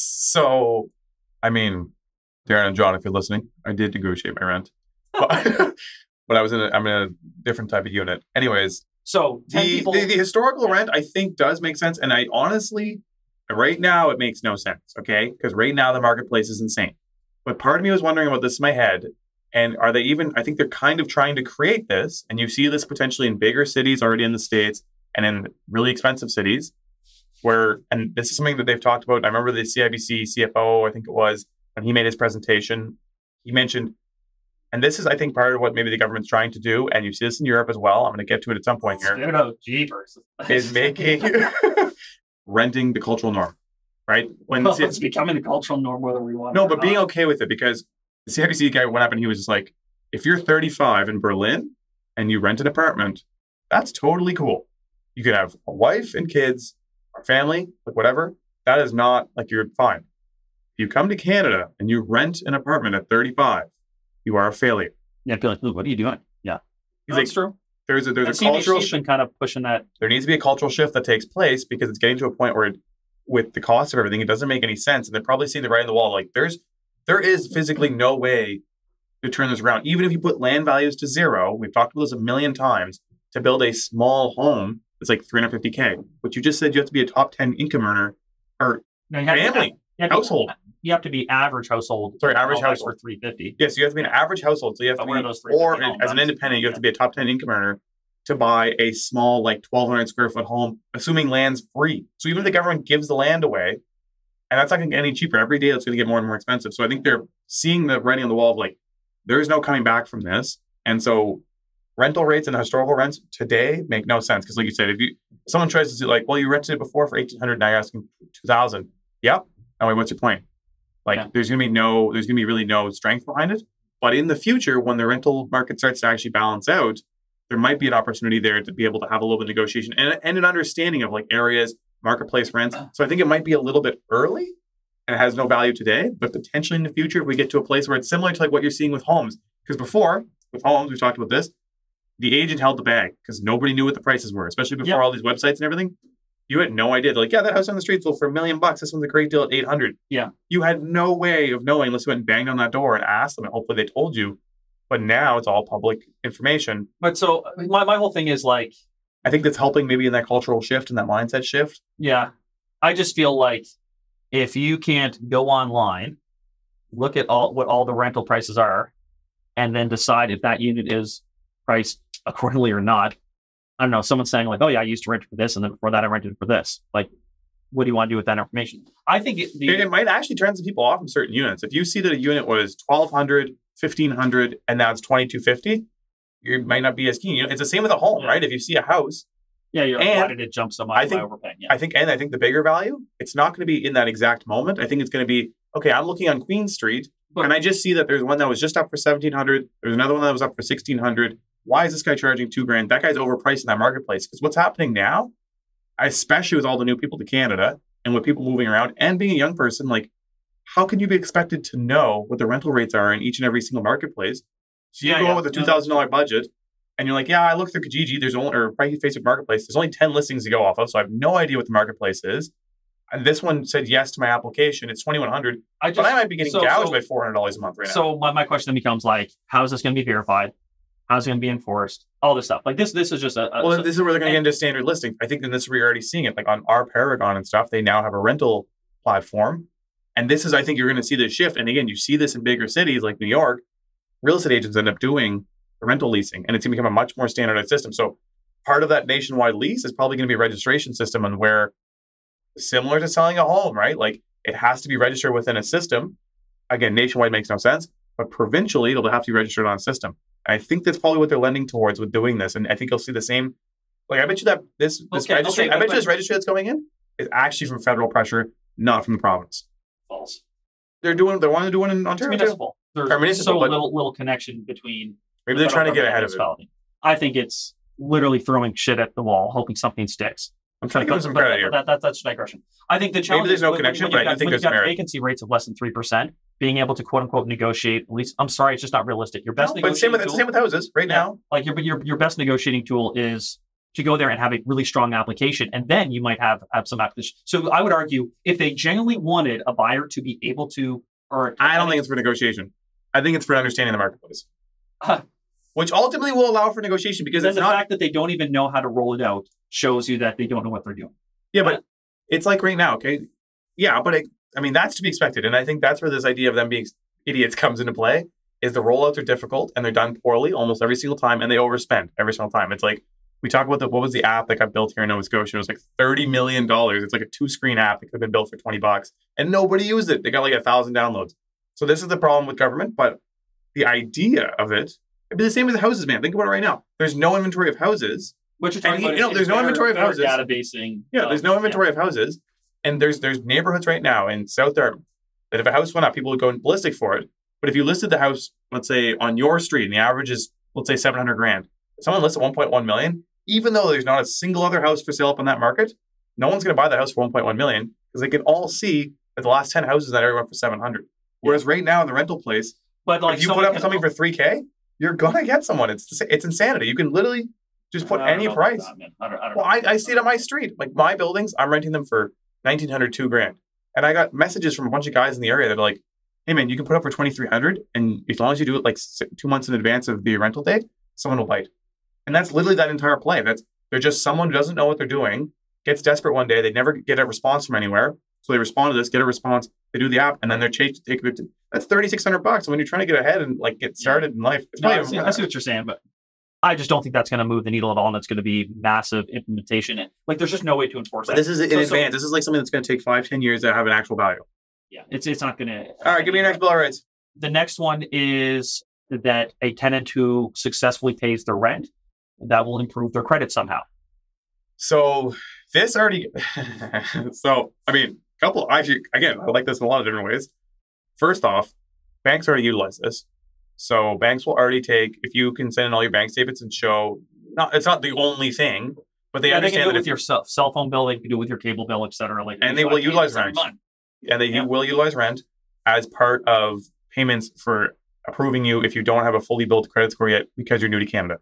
So, I mean, Darren and John, if you're listening, I did negotiate my rent, but, but I was in a, I'm in a different type of unit. Anyways, So ten the, people. the the historical Yeah. rent I think does make sense, and I honestly, right now it makes no sense. Okay, because right now the marketplace is insane. But part of me was wondering about this in my head. And are they even, I think they're kind of trying to create this. And you see this potentially in bigger cities already in the States and in really expensive cities where, and this is something that they've talked about. I remember the C I B C C F O, I think it was, when he made his presentation, he mentioned, and this is, I think, part of what maybe the government's trying to do. And you see this in Europe as well. I'm going to get to it at some point here. Spit it out, jeepers. Is making renting the cultural norm, right? When Well, C- it's becoming the cultural norm whether we want it no, or but being not. okay with it because the C I B C guy went up and he was just like, if you're thirty-five in Berlin and you rent an apartment, that's totally cool. You could have a wife and kids, or family, like whatever. That is not like you're fine. If you come to Canada and you rent an apartment at thirty-five, you are a failure. Yeah, be like, Luke, what are you doing? Yeah. He's No, like, that's true. there's a there's And a cultural C B C's been kind of pushing that. there needs to be a cultural shift that takes place because it's getting to a point where it, with the cost of everything, it doesn't make any sense. And they're probably seeing the writing on the wall. Like there's, there is physically no way to turn this around. Even if you put land values to zero, we've talked about this a million times, to build a small home, it's like three hundred fifty K. But you just said you have to be a top ten income earner or No, you have to- family, you have to- household. you have to be average household. Sorry, average qualify household. for three fifty. Yes, you have to be an average household. So you have But to what are be, those three fifty or homes? as an independent, you have to be a top ten income earner to buy a small, like twelve hundred square foot home, assuming land's free. So even if the government gives the land away, and that's not going to get any cheaper, every day it's going to get more and more expensive. So I think they're seeing the writing on the wall of like, there's no coming back from this. And so rental rates and historical rents today make no sense. Because like you said, if you if someone tries to say like, well, you rented it before for eighteen hundred, now you're asking two thousand. Yep. Now wait, what's your point? Like Yeah. there's going to be no, there's going to be really no strength behind it. But in the future, when the rental market starts to actually balance out, there might be an opportunity there to be able to have a little bit of negotiation and, and an understanding of like areas, marketplace rents. So I think it might be a little bit early and it has no value today, but potentially in the future, if we get to a place where it's similar to like what you're seeing with homes, because before with homes, we've talked about this, the agent held the bag because nobody knew what the prices were, especially before Yep. all these websites and everything. You had no idea. They're like, yeah, that house on the street sold for a million bucks. This one's a great deal at eight hundred. Yeah. You had no way of knowing unless you went and banged on that door and asked them, and hopefully they told you. But now it's all public information. But so my, my whole thing is like, I think that's helping maybe in that cultural shift and that mindset shift. yeah, I just feel like if you can't go online, look at all what all the rental prices are, and then decide if that unit is priced accordingly or not. I don't know. Someone's saying like, "Oh yeah, I used to rent it for this, and then before that, I rented it for this." Like, what do you want to do with that information? I think it, the, It, it might actually turn some people off from certain units. If you see that a unit was twelve hundred, fifteen hundred, and now it's twenty-two fifty, you might not be as keen. You know, it's the same with a home, Yeah. right? If you see a house, yeah, you're like, why and did it jump so much? I Am think- overpaying? Yeah. I think, and I think the bigger value, it's not going to be in that exact moment. I think it's going to be, okay, I'm looking on Queen Street, But- and I just see that there's one that was just up for seventeen hundred. There's another one that was up for sixteen hundred. Why is this guy charging two grand? That guy's overpriced in that marketplace. Because what's happening now, especially with all the new people to Canada and with people moving around and being a young person, like, how can you be expected to know what the rental rates are in each and every single marketplace? So you Yeah, go yeah. out with a two thousand dollars budget and you're like, yeah, I looked through Kijiji, there's only, or Facebook Marketplace, there's only ten listings to go off of. So I have no idea what the marketplace is. And this one said yes to my application. It's twenty-one hundred, I just, but I might be getting so- gouged so- by four hundred dollars a month right now. So my, my question then becomes like, how is this going to be verified? How's it going to be enforced? All this stuff. Like this, this is just a. a Well, so- this is where they're going to and- get into standard listings. I think then this is where you're already seeing it. Like on our Paragon and stuff, they now have a rental platform. And this is, I think you're going to see this shift. And again, you see this in bigger cities like New York. Real estate agents end up doing the rental leasing, and it's going to become a much more standardized system. So part of that nationwide lease is probably going to be a registration system, and where similar to selling a home, right? Like it has to be registered within a system. Again, nationwide makes no sense, but provincially it'll have to be registered on a system. I think that's probably what they're lending towards with doing this. And I think you'll see the same. Like, I bet you that this, this Okay, registry, okay, I bet but- you this registry that's going in is actually from federal pressure, not from the province. false. They're doing, they're wanting to do it in It's Ontario. too. municipal. There's Or municipal, so but- little little connection between. Maybe the they're trying federal to get government ahead and of it. municipality. I think it's literally throwing shit at the wall, hoping something sticks. I'm trying to give them some But- credit but here. That, that, that's a digression. I think the challenge there's is no when- connection, when but you've I do got- think when there's you've got merit. vacancy rates of less than three percent, being able to quote unquote negotiate at least. I'm sorry, it's just not realistic. Your best No, but same negotiating with, it's the tool, same with houses right Yeah. now. like your your your best negotiating tool is to go there and have a really strong application, and then you might have, have some application. So I would argue if they genuinely wanted a buyer to be able to, or I don't think it's for negotiation. I think it's for understanding the marketplace, Huh. which ultimately will allow for negotiation because then it's the not. fact that they don't even know how to roll it out shows you that they don't know what they're doing. Yeah, but it's like right now, okay? Yeah, but it, I mean, that's to be expected. And I think that's where this idea of them being idiots comes into play, is the rollouts are difficult and they're done poorly almost every single time, and they overspend every single time. It's like, we talk about the, what was the app that got built here in Nova Scotia? It was like thirty million dollars. It's like a two-screen app that could have been built for twenty bucks, and nobody used it. They got like a thousand downloads. So this is the problem with government, but the idea of it, it'd be the same as houses, man. Think about it right now. There's no inventory of houses. What you're And talking you- about you know, is there's no better- inventory of better houses. databasing. Yeah, of- there's no inventory of houses, and there's there's neighborhoods right now in South Dartmouth that if a house went up, people would go ballistic for it. But if you listed the house, let's say on your street, and the average is let's say seven hundred grand, if someone lists at one point one million, even though there's not a single other house for sale up on that market, no one's going to buy that house for one point one million because they can all see that the last ten houses in that area went for seven hundred. Whereas right now in the rental place, But like if you put someone up can- something for three K, you're gonna get someone. It's it's insanity. You can literally just put I don't any know about price. that, man. I don't, I don't Well, know. I, I see it on my street. Like my buildings, I'm renting them for nineteen hundred, two grand. And I got messages from a bunch of guys in the area that are like, hey man, you can put up for twenty-three hundred. And as long as you do it like s- two months in advance of the rental date, someone will bite. And that's literally that entire play. That's, they're just someone who doesn't know what they're doing, gets desperate one day. They never get a response from anywhere. So they respond to this, get a response, they do the app, and then they're chased to take it. That's thirty-six hundred bucks. And when you're trying to get ahead and like get started yeah. in life, it's no, probably I, see, I see what you're saying, but I just don't think that's going to move the needle at all, and it's going to be massive implementation. And like, there's just no way to enforce but that. This is in so, advance. So, this is like something that's going to take five, ten years to have an actual value. Yeah, it's it's not going to. All right, give me your next bill of rights. The next one is that a tenant who successfully pays their rent, that will improve their credit somehow. So this already. so I mean, a couple. Actually, again, I like this in a lot of different ways. First off, banks already utilize this. So banks will already take, if you can send in all your bank statements and show, not it's not the only thing, but they yeah, understand they can do that it with your cell, cell phone bill, they can do it with your cable bill, et cetera. Like, and they will utilize rent. And they yeah. will utilize rent as part of payments for approving you if you don't have a fully built credit score yet because you're new to Canada.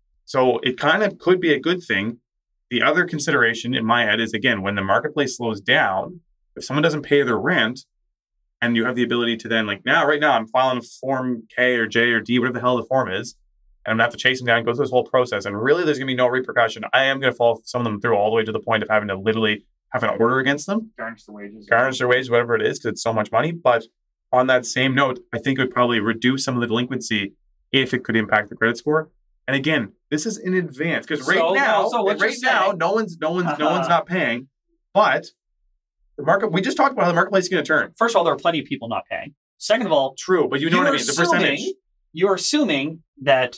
So it kind of could be a good thing. The other consideration in my head is, again, when the marketplace slows down, if someone doesn't pay their rent, and you have the ability to then, like, now, right now, I'm filing a Form K or J or D, whatever the hell the form is, and I'm going to have to chase them down and go through this whole process. And really, there's going to be no repercussion. I am going to follow some of them through all the way to the point of having to literally have an order against them. Garnish their wages. Garnish their wages, whatever it is, because it's so much money. But on that same note, I think it would probably reduce some of the delinquency if it could impact the credit score. And again, this is in advance, because right so, now, so right now, no one's, no one's, uh-huh. no one's not paying. But the market, we just talked about how the marketplace is going to turn. First of all, there are plenty of people not paying. Second of all, true, but you know what I mean. The percentage. You're assuming that,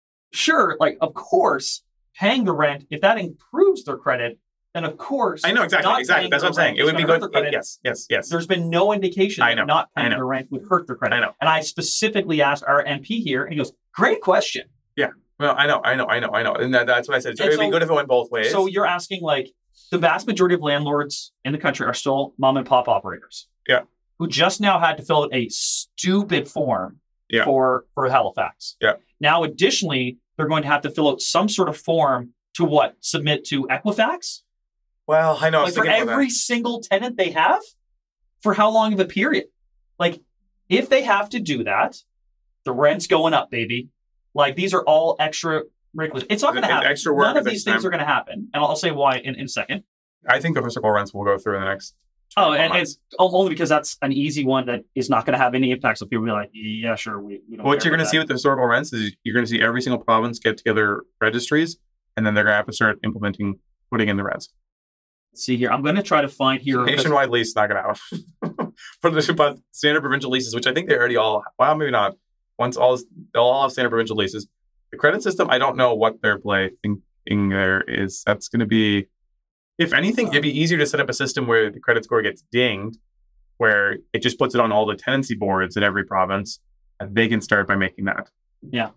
sure, like, of course, paying the rent, if that improves their credit, then of course, I know exactly, exactly. That's what I'm saying. It would be good. Credit. Yes, yes, yes. There's been no indication I know, that not paying the rent would hurt their credit. I know. And I specifically asked our M P here, and he goes, "Great question." Yeah. Well, I know, I know, I know, I know, and that, that's what I said. So it would so, be good if it went both ways. So you're asking, like, the vast majority of landlords in the country are still mom and pop operators. Yeah. Who just now had to fill out a stupid form yeah. for, for Halifax. Yeah. Now, additionally, they're going to have to fill out some sort of form to what? Submit to Equifax? Well, I know. Like, for every single tenant they have? For how long of a period? Like, if they have to do that, the rent's going up, baby. Like, these are all extra regulars. It's not going to happen. Extra work. None of these things time. are going to happen. And I'll say why in, in a second. I think the physical rents will go through in the next Oh, and it's only because that's an easy one that is not going to have any impact. So people will be like, yeah, sure. We, we don't what you're going to that. see with the historical rents is you're going to see every single province get together registries, and then they're going to have to start implementing, putting in the rents. Let's see here. I'm going to try to find here. Nationwide lease is not going to happen. For the but standard provincial leases, which I think they already all, well, maybe not. Once all, they'll all have standard provincial leases. The credit system, I don't know what their play thinking there is. That's going to be, if anything, it'd be easier to set up a system where the credit score gets dinged, where it just puts it on all the tenancy boards in every province, and they can start by making that. Yeah.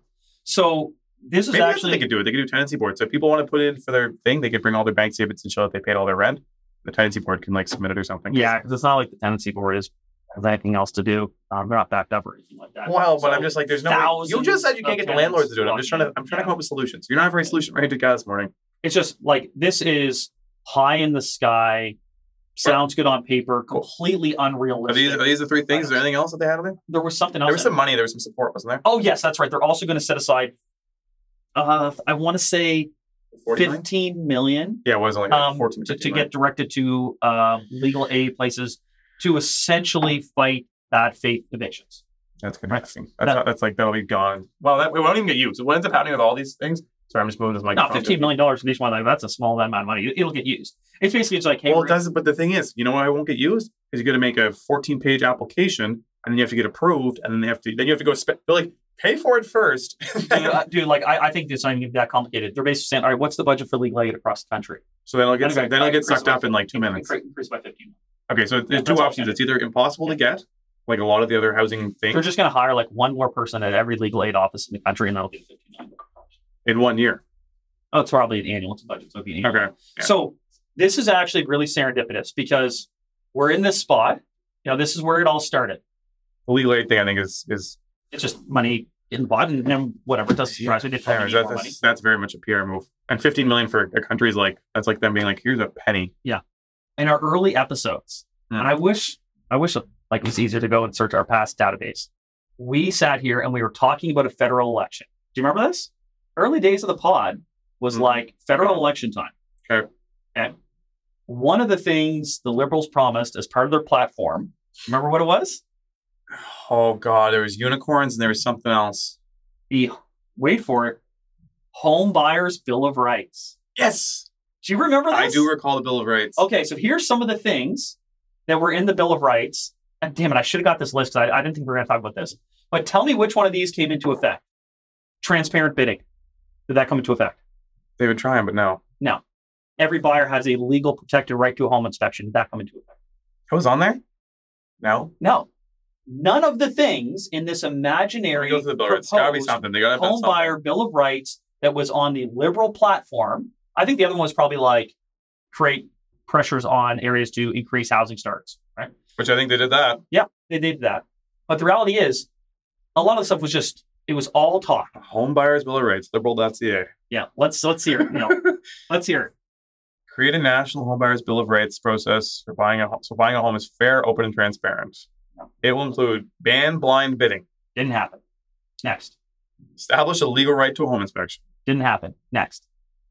So this is Maybe actually... that's what they could do. They could do tenancy boards. So if people want to put in for their thing, they could bring all their bank statements and show that they paid all their rent. The tenancy board can like submit it or something. Yeah, because it's not like the tenancy board is has anything else to do. Um, they're not backed up or anything like that. Well, so but I'm just like, there's no way. You just said you can't get the landlords to do it. I'm just trying to, I'm trying yeah. to come up with solutions. You're not very solution oriented guy this morning. It's just like, this is pie in the sky, sounds good on paper, completely unrealistic. Are these, are these the three things? Is there anything else that they had on there? There was something else. There was some money. There was some support, wasn't there? Oh, yes, that's right. They're also going to set aside, uh, I want to say, fifteen million. Yeah, it was only um, fourteen. To, to get directed to uh, legal aid places to essentially fight bad faith evictions. That's good. Right. That's, that, not, that's like, that'll be gone. Well, that, it won't even get used. So what ends up happening with all these things? Sorry, I'm just moving this mic. No, fifteen million dollars nationwide, like, that's a small amount of money. It'll get used. It's basically just like, hey, well, it doesn't. But the thing is, you know why it won't get used? Because you got to make a fourteen page application, and then you have to get approved, and then they have to, then you have to go spend. Like, pay for it first. dude, uh, dude, like I, I think it's not even that complicated. They're basically saying, all right, what's the budget for legal aid across the country? So then it'll get then it'll get sucked up in like two minutes. Increase by fifteen. Okay, so there's two options. It's either impossible to get, like a lot of the other housing things. They're just going to hire like one more person at every legal aid office in the country, and that'll be fifteen million dollars in one year. Oh, it's probably an annual. It's a budget, so it'll be an annual. Okay. Yeah. So this is actually really serendipitous because we're in this spot. You know, this is where it all started. The legal aid thing, I think, is is it's just money in the bottom, and then whatever. It doesn't surprise me. They that's, more money. That's, that's very much a P R move. And fifteen million for a country is like, that's like them being like, here's a penny. Yeah. In our early episodes, hmm. and I wish, I wish like it was easier to go and search our past database. We sat here and we were talking about a federal election. Do you remember this? Early days of the pod was hmm. like federal election time. Okay. And One of the things the Liberals promised as part of their platform, remember what it was? Oh, God. There was unicorns and there was something else. The, wait for it, Home Buyers Bill of Rights. Yes. Do you remember this? I do recall the Bill of Rights. Okay, so here's some of the things that were in the Bill of Rights. And damn it, I should have got this list. I, I didn't think we were going to talk about this. But tell me which one of these came into effect. Transparent bidding. Did that come into effect? They've been trying, but no. No. Every buyer has a legal protected right to a home inspection. Did that come into effect? It was on there? No? No. None of the things in this imaginary Go to the Bill of Rights. It's got to be something. They got to have home buyer Bill of Rights that was on the Liberal platform. I think the other one was probably like create pressures on areas to increase housing starts, right? Which I think they did that. Yeah, they did that. But the reality is, a lot of the stuff was just, it was all talk. Home Buyers Bill of Rights, liberal dot c a. Yeah, let's let's hear it. You know, let's hear it. Create a national home buyers bill of rights process for buying a home. So buying a home is fair, open, and transparent. It will include ban blind bidding. Didn't happen. Next. Establish a legal right to a home inspection. Didn't happen. Next.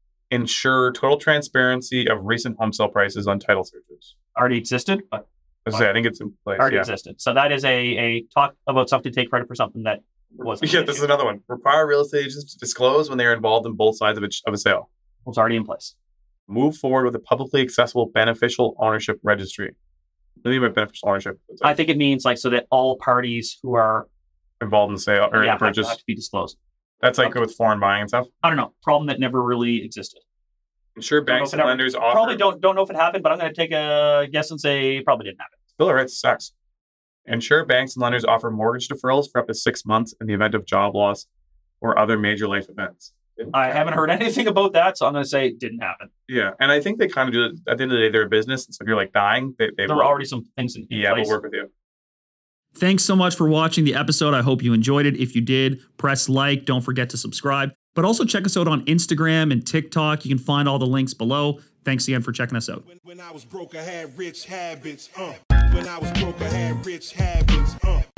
Ensure total transparency of recent home sale prices on title searches. Already existed, but As I say, I think it's in place. already yeah. existed. So that is a a talk about something to take credit for something that wasn't. Yeah, this is another one. Require real estate agents to disclose when they are involved in both sides of a, of a sale. was already in place. Move forward with a publicly accessible beneficial ownership registry. What do you mean by beneficial ownership? I think it means like so that all parties who are Involved in the sale or yeah, in the purchase. have, have to be disclosed. That's like Okay. with foreign buying and stuff. I don't know. Problem that never really existed. Ensure Don't know banks if it and ever- lenders offer. Probably don't don't know if it happened, but I'm going to take a guess and say it probably didn't happen. Bill of Rights sucks. Ensure banks and lenders offer mortgage deferrals for up to six months in the event of job loss or other major life events. I haven't heard anything about that, so I'm going to say it didn't happen. Yeah, and I think they kind of do it. At the end of the day, they're a business. So if you're like dying, they, they There will, were already some things in, in yeah, place. we'll work with you. Thanks so much for watching the episode. I hope you enjoyed it. If you did, press like. Don't forget to subscribe. But also check us out on Instagram and TikTok. You can find all the links below. Thanks again for checking us out. When, when I was broke, I had rich habits. Uh. When I was broke, I had rich habits. Uh.